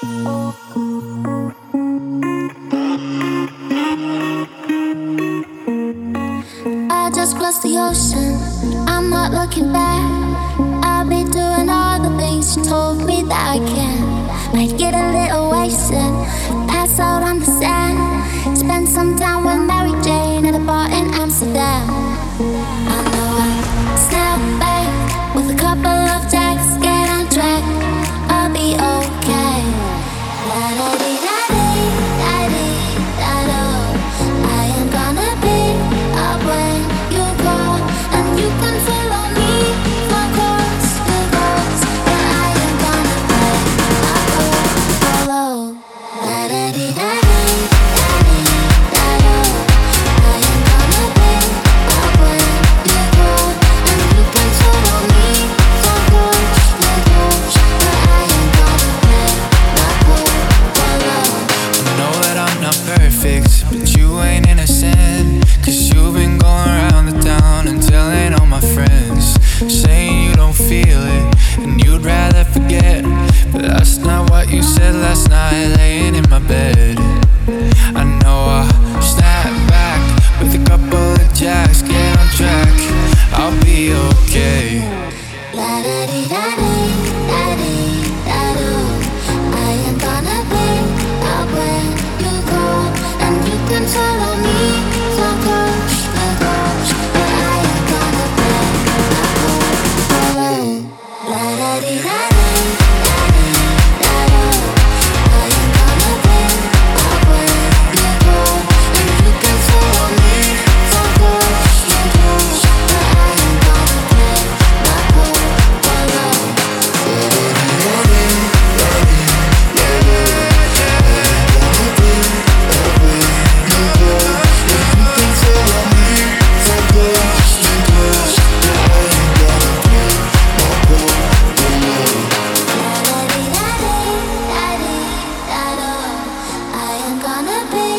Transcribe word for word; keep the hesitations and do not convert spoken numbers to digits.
I just crossed the ocean, I'm not looking back. I'll be doing all the things you told me that I can. Might get a little wasted, pass out on the sand. Spend some time with Mary Jane at a bar in Amsterdam. I know I snap back with a couple of jacks, get on track, I'll be okay. La-da-dee-da-dee, da-dee, da-do. I am gonna be up when you call, and you can follow me, of course, of course. But I am gonna play my role, follow. La-da-dee-da-dee, da-dee, da-do. I am gonna be up when you call, and you can follow me, of course, of course. But I am gonna play my role, follow. I know that I'm not perfect, but you ain't innocent. Cause you've been going around the town and telling all my friends, saying you don't feel it and you'd rather forget. But that's not what you said last night, laying in my bed. I know I snap back with a couple of jacks, get on track, I'll be okay. La-da-dee-da-dee, da-dee, da-do. I am gonna be up when you call, and you can follow me, so close, so close. But I am gonna play my role, follow. La-da-dee-da-dee, da-dee, da-do. I am gonna be up when you call, and you can follow me, so close, so close. But I am gonna play my role, follow. I am gonna be